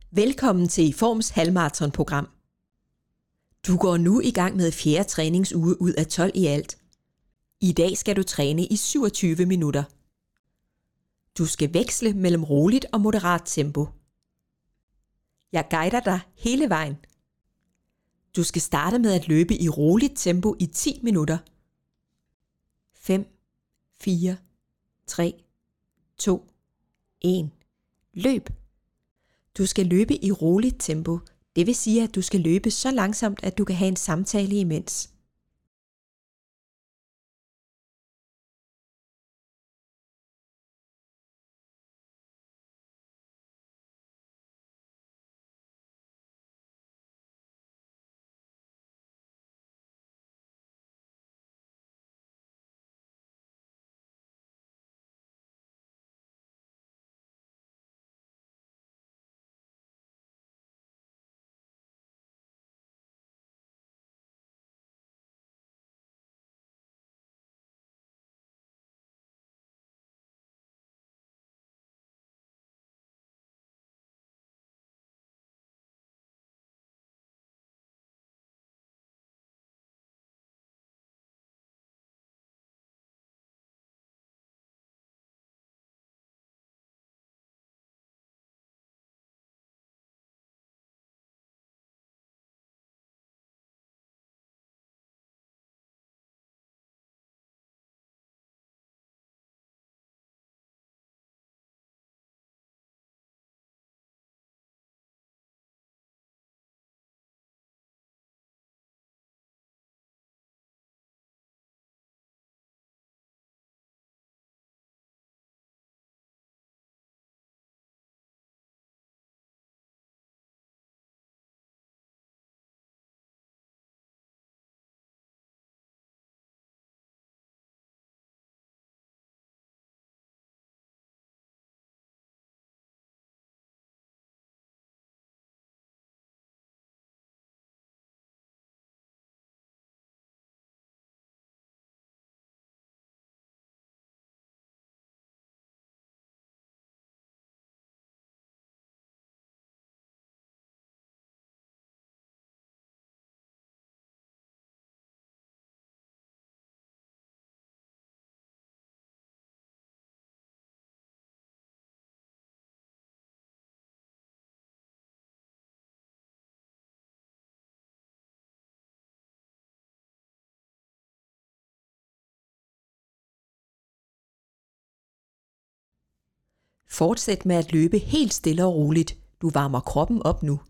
Velkommen til Forms halvmarathonprogram. Du går nu i gang med 4. træningsuge ud af 12 i alt. I dag skal du træne i 27 minutter. Du skal veksle mellem roligt og moderat tempo. Jeg guider dig hele vejen. Du skal starte med at løbe i roligt tempo i 10 minutter. 5, 4, 3, 2, 1. Løb! Du skal løbe i roligt tempo. Det vil sige, at du skal løbe så langsomt, at du kan have en samtale imens. Fortsæt med at løbe helt stille og roligt. Du varmer kroppen op nu.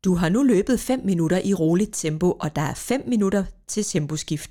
Du har nu løbet 5 minutter i roligt tempo, og der er 5 minutter til temposkift.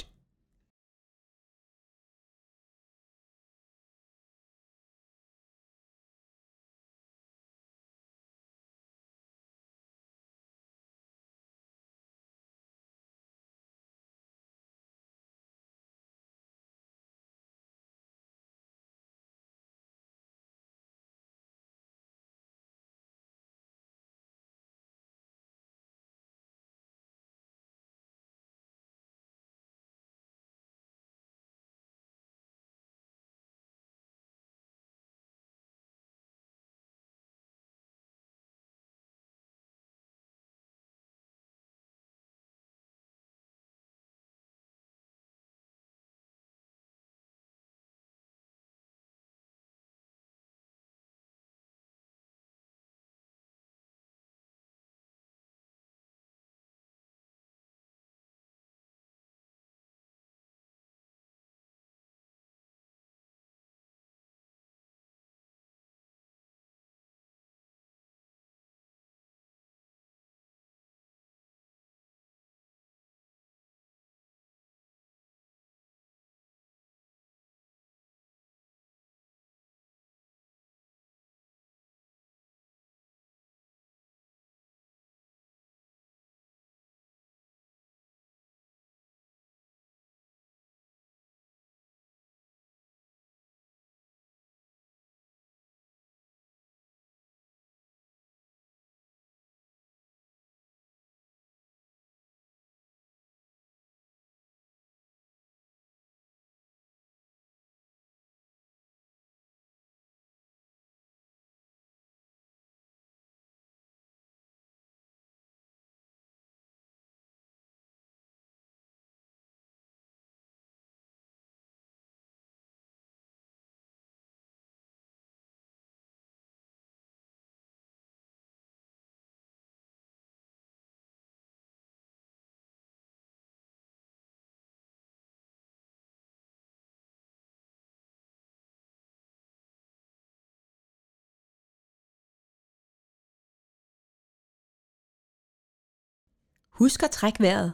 Husk at trække vejret.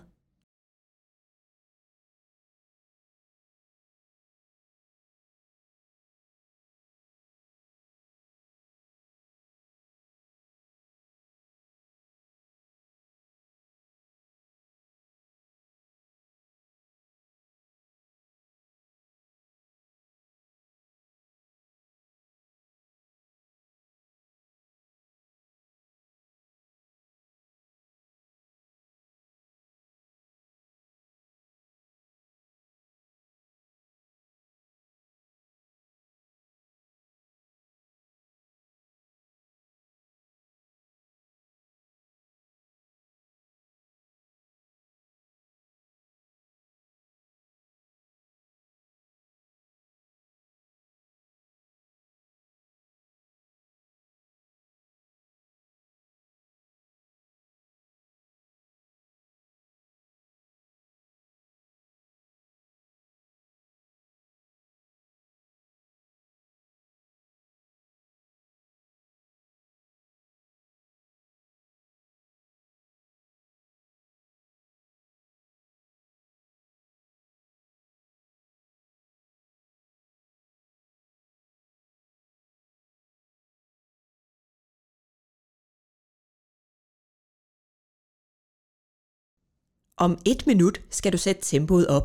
Om 1 minut skal du sætte tempoet op.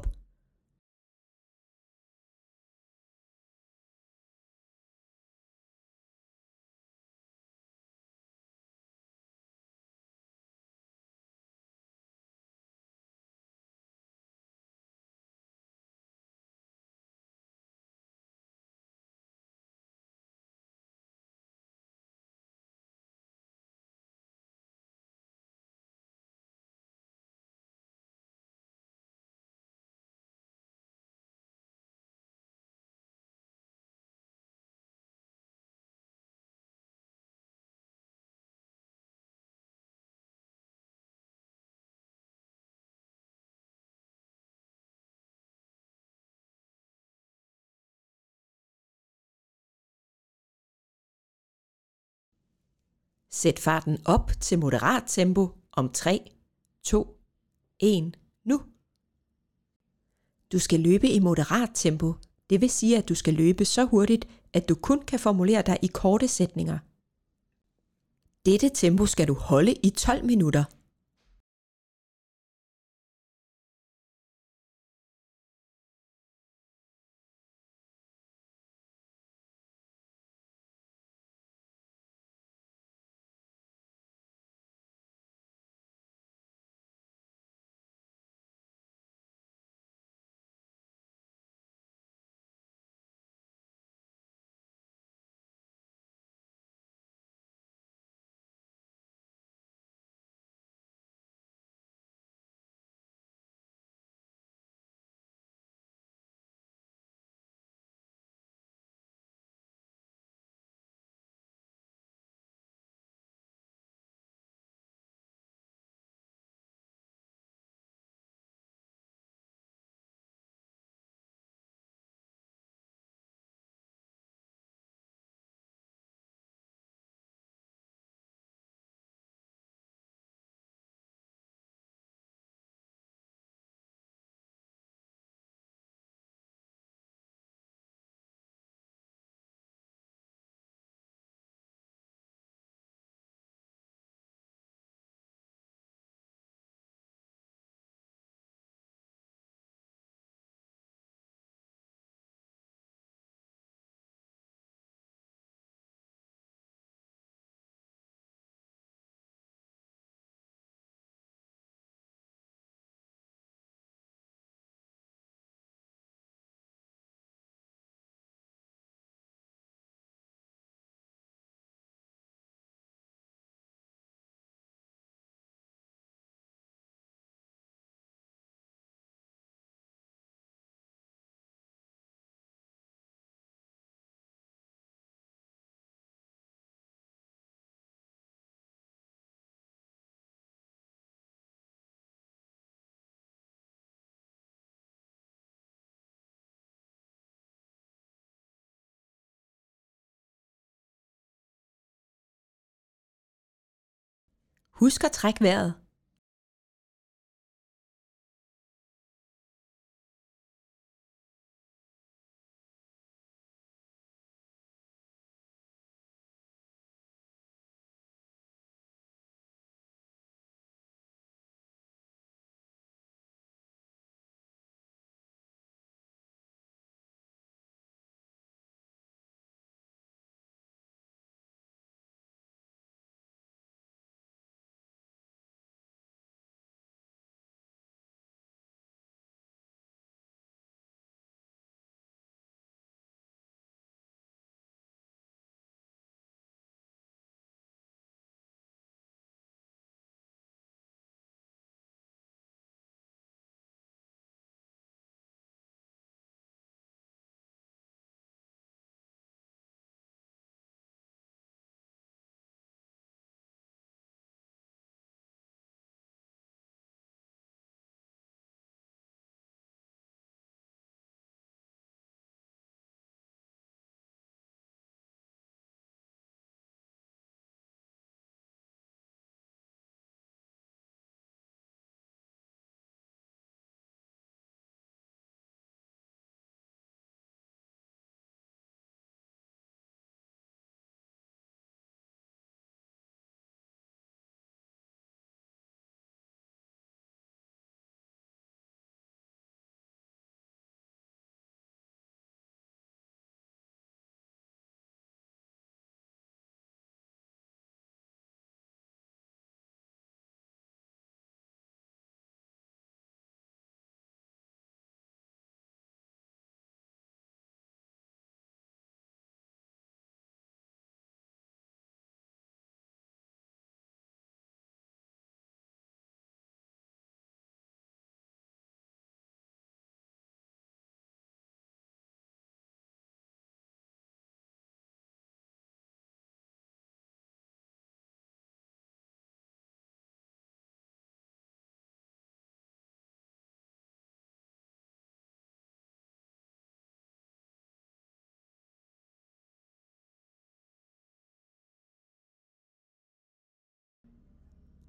Sæt farten op til moderat tempo Om 3, 2, 1, nu. Du skal løbe i moderat tempo. Det vil sige, at du skal løbe så hurtigt, at du kun kan formulere dig i korte sætninger. Dette tempo skal du holde i 12 minutter. Husk at trække vejret.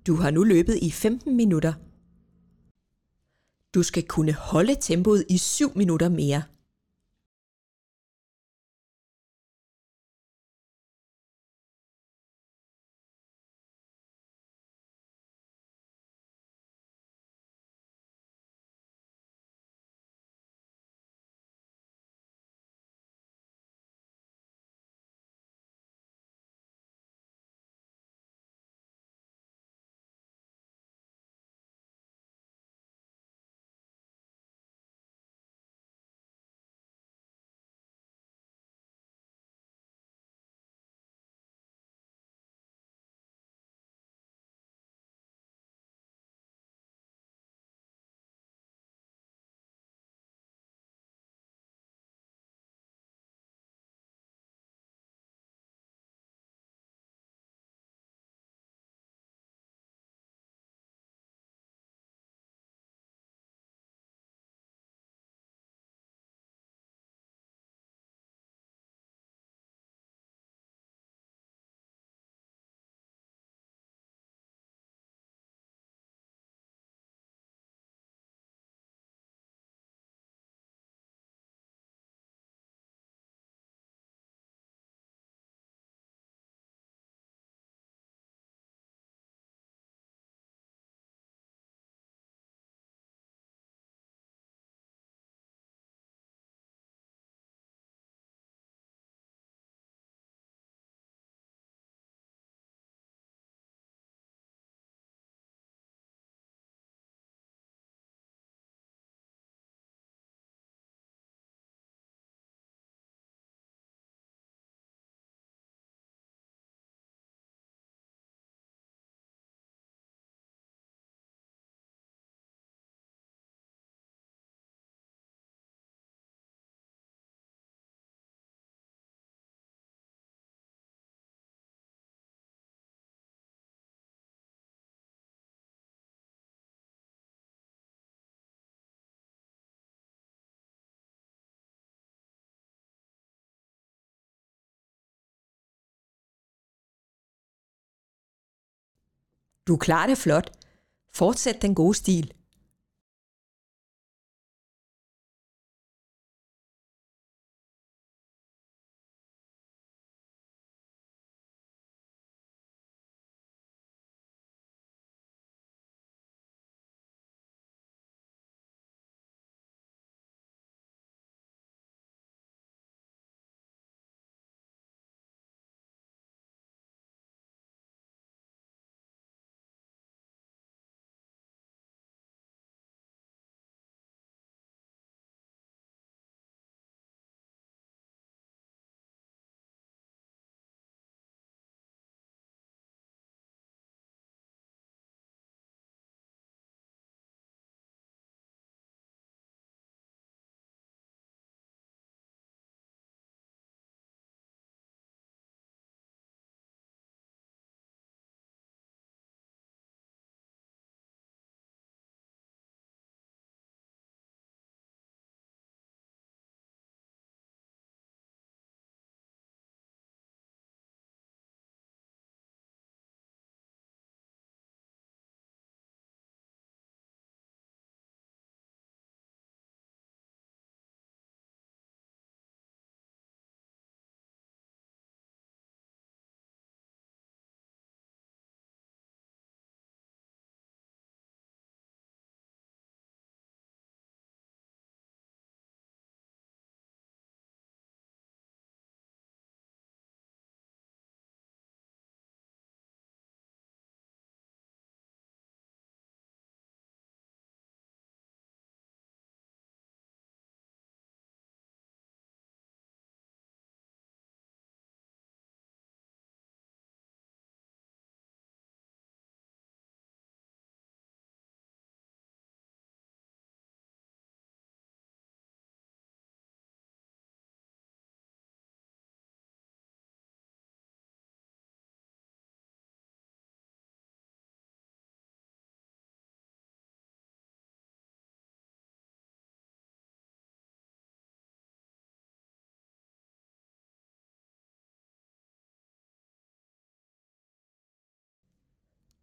Du har nu løbet i 15 minutter. Du skal kunne holde tempoet i 7 minutter mere. Du klarer det flot. Fortsæt den gode stil.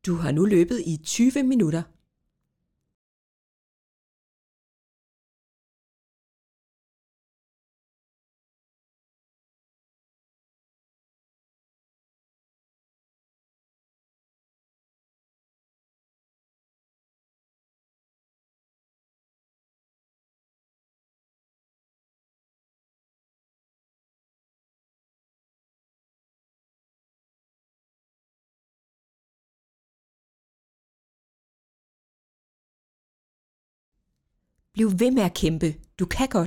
Du har nu løbet i 20 minutter. Bliv ved med at kæmpe. Du kan godt.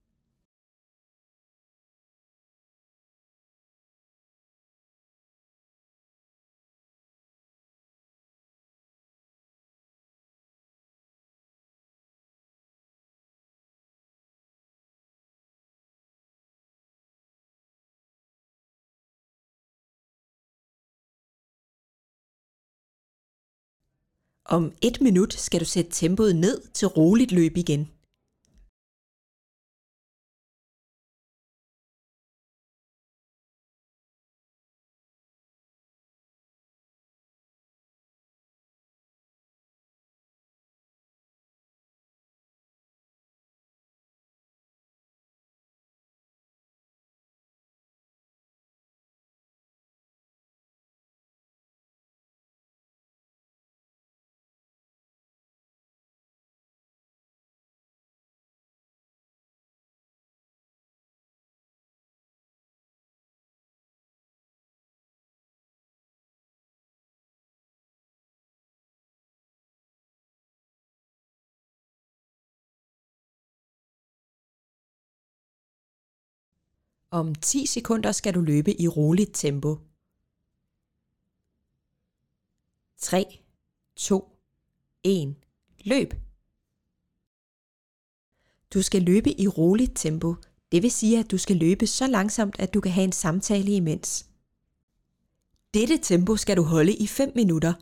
Om 1 minut skal du sætte tempoet ned til roligt løb igen. Om 10 sekunder skal du løbe i roligt tempo. 3, 2, 1. Løb! Du skal løbe i roligt tempo. Det vil sige, at du skal løbe så langsomt, at du kan have en samtale imens. Dette tempo skal du holde i 5 minutter.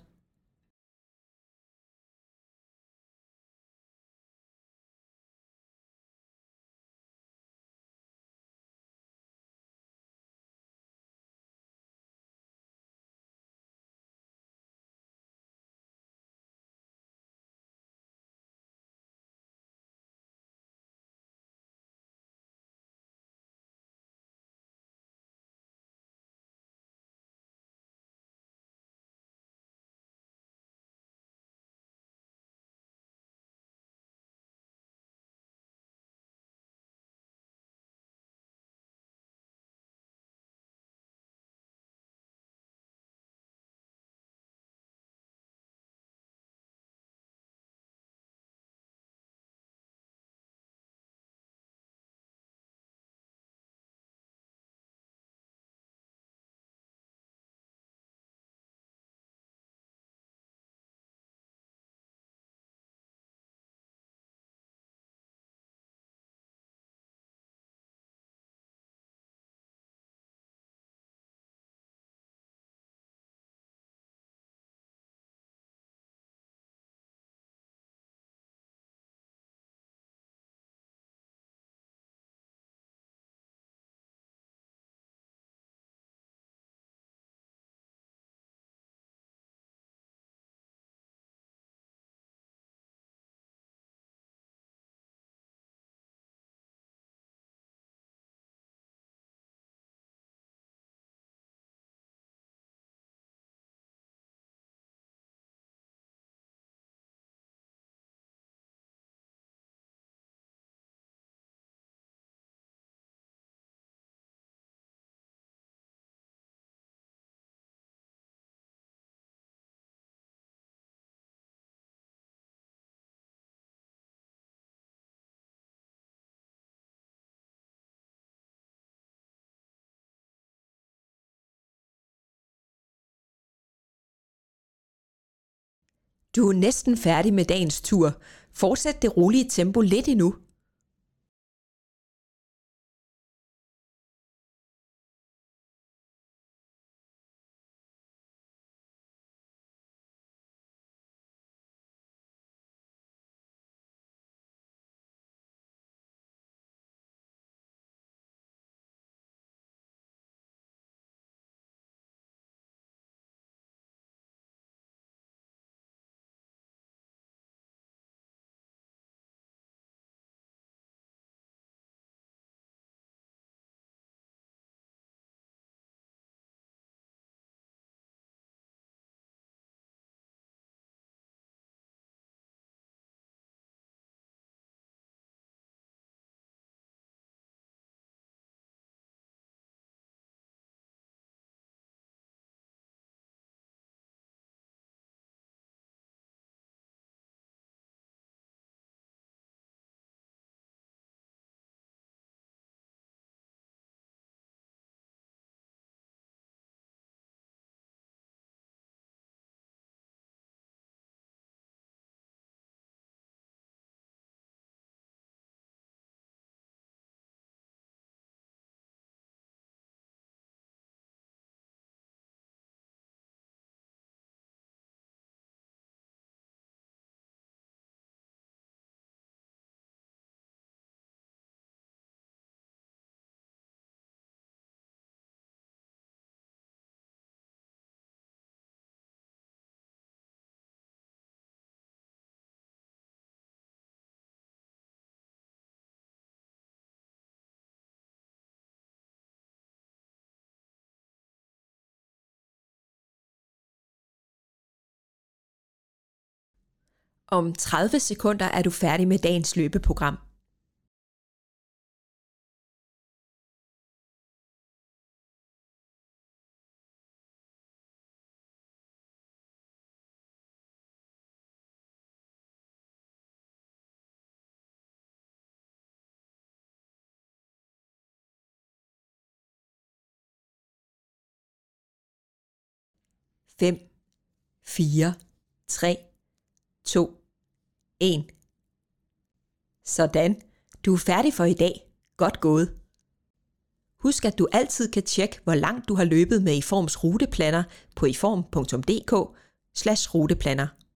Du er næsten færdig med dagens tur. Fortsæt det rolige tempo lidt endnu. Om 30 sekunder er du færdig med dagens løbeprogram. Fem, 4, 3, 2, 1. Sådan. Du er færdig for i dag. Godt gået. Husk, at du altid kan tjekke, hvor langt du har løbet med Iforms ruteplaner på iform.dk/ruteplaner.